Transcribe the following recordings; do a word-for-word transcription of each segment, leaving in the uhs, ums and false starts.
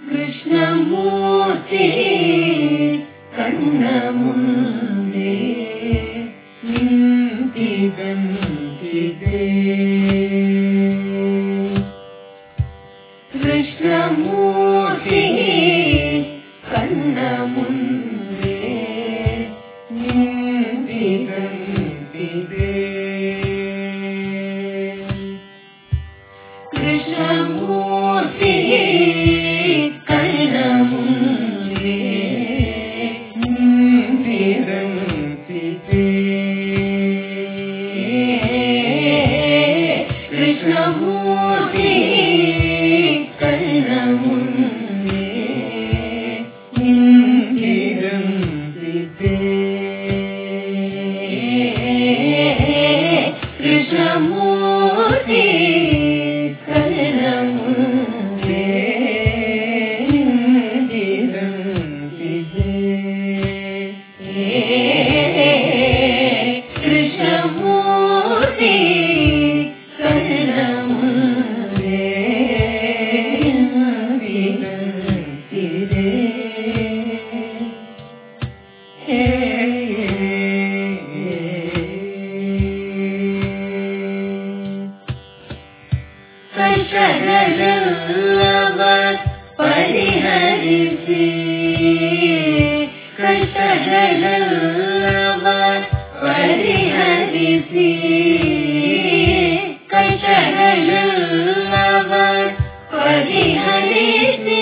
ಕೃಷ್ಣಮೂರ್ತಿ ಕಣ್ಣ ಮುಂದೆ ನಿಂತಿದಂತಿದೆ. ಕೃಷ್ಣಮೂರ್ತಿ ಕಣ್ಣ ಮುಂದೆ ನಿಂತಿದಂತಿದೆ. ಕೃಷ್ಣಮೂರ್ತಿ ಕಣ್ಣ ಮುಂದೆ ನಿಂತಿದಂತಿದೆ. ಕೃಷ್ಣಮೂರ್ತಿ ಕಣ್ಣ ಮುಂದೆ ನಿಂತಿದಂತಿದೆ. ಕೃಷ್ಣಮೂರ್ತಿ ಕಣ್ಣ ಮುಂದೆ ನಿಂತಿದಂತಿದೆ. ಕೃಷ್ಣಮೂರ್ತಿ ಕಣ್ಣ ಮುಂದೆ ನಿಂತಿದಂತಿದೆ. ಕಷ್ಟಗಳೆಲ್ಲವ ಪರಿಹರಿಸಿ ಕಷ್ಟಗಳೆಲ್ಲವ ಪರಿಹರಿಸಿ ಕಷ್ಟಗಳೆಲ್ಲವ ಪರಿಹರಿಸಿ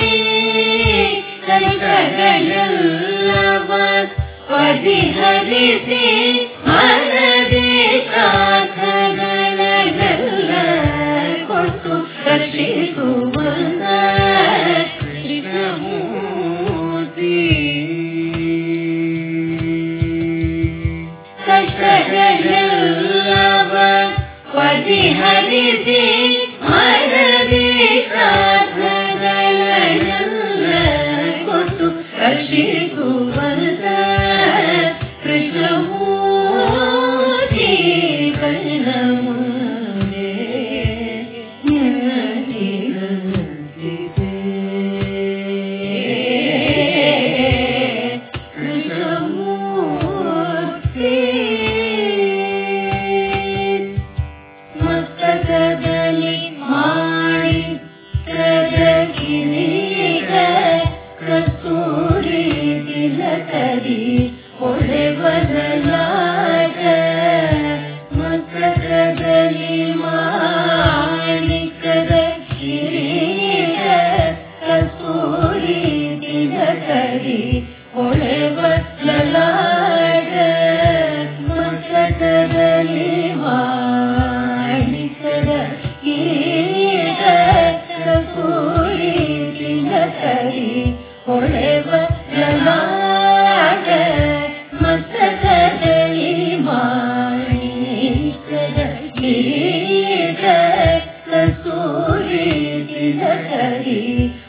ಕಷ್ಟಗಳೆಲ್ಲವ ಪರಿಹರಿಸಿ ಮನದೇ ಸಾಧನಗಳೆಲ್ಲ ಕೊಟ್ಟು ರಕ್ಷಿಸುವಂತ ಕೃಷ್ಣಮೂರ್ತಿ. ಕಷ್ಟಗಳೆಲ್ಲವ ಪರಿಹರಿಸಿ ಮನದೇ ಸಾಧನಗಳೆಲ್ಲ ಕೊಟ್ಟು ರಕ್ಷಿಸುವಂತ ಕೃಷ್ಣಮೂರ್ತಿ ಕಣ್ಣ ಮುಂದೆ ನಿಂತಿದಂತಿದೆ. ಕೃಷ್ಣಮೂರ್ತಿ ಮಸ್ತಕದಲ್ಲಿ ಮಾಣಿಕ್ಯದ ಕಿರೀಟ ಕಸ್ತೂರಿ ತಿಲಕದಿ ಹೊಳೆವದಲಾಟ. ಮಸ್ತಕದಲ್ಲಿ ಮಾಣಿಕ್ಯದ ಕಿರೀಟ ಕಸ್ತೂರಿ ತಿಲಕದಿ ಹೊಳೆವದಲಾಟ. ಮಸ್ತಕದಲ್ಲಿ ಮಾಣಿಕ್ಯದ ಕಿರೀಟ ಕಸ್ತೂರಿ ತಿಲಕದಿ ಹೊಳೆವದಲಾಟ. ಮಸ್ತಕದಲ್ಲಿ ಮಾಣಿಕ್ಯದ ಕಿರೀಟ ಕಸ್ತೂರಿ ತಿಲಕದಿ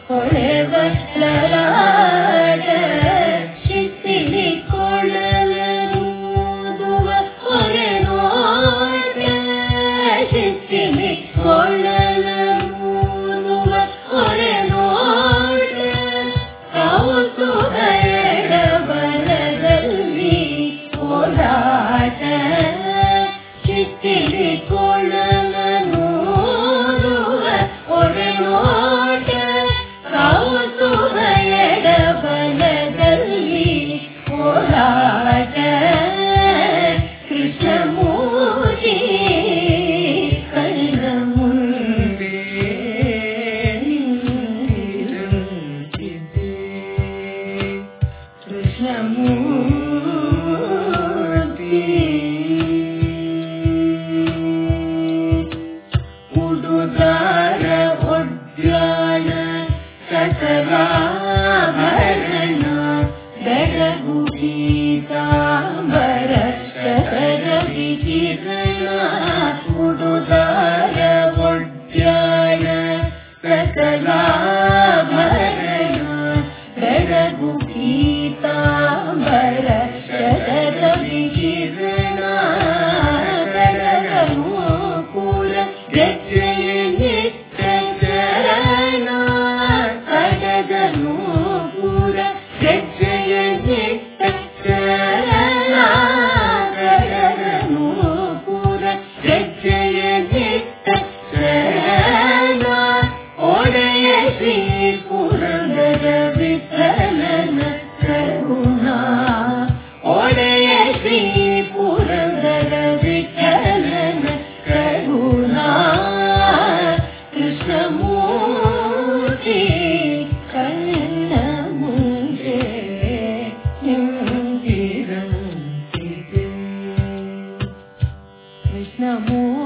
ಹೊಳೆವದಲಾಟ. ಶಿಸ್ತಿಲಿ ಕೊಳ್ಳಲೂದುವ ಹೊರೆ ನೋಟ. ಶಿಸ್ತಿಲಿ ಕೊಳ್ಳಲೂದುವ ಹೊರೆ ನೋಟ. ಕೌತುಕದ ಬಲದಲ್ಲಿ ಓಡಾಟ. ಚಿತ್ತಿಲಿ ಕೊಳ್ಳಲೂದುವ ಹೊರೆ ನೋಟ. ಕೌತುಕದ ಬಲದಲ್ಲಿ ಓಡಾಟ. ಕೃಷ್ಣಮೂರ್ತಿ ಕಣ್ಣ ಮುಂದೆ ನಿಂತಿದಂತಿದೆ. ಕೃಷ್ಣಮೂರ್ತಿ ಉಡುದಾರ ಉದ್ಯಾನ ಸಕಲಾಭರಣ ಬೆಳಗು ಪೀತಾಂಬರ ಶತರ ವಿಕಿರಣ. ಉಡುದಾರ ಉದ್ಯಾನ ಸಕಲಾಭರಣ ಬೆಳಗು ಪೀತಾಂಬರ ಶತರ ವಿಕಿರಣ. ಪೂರ ಗೆಜ್ಜೆಯ ನಿತ್ಯ ಚರಣ. कृष्णमूर्ति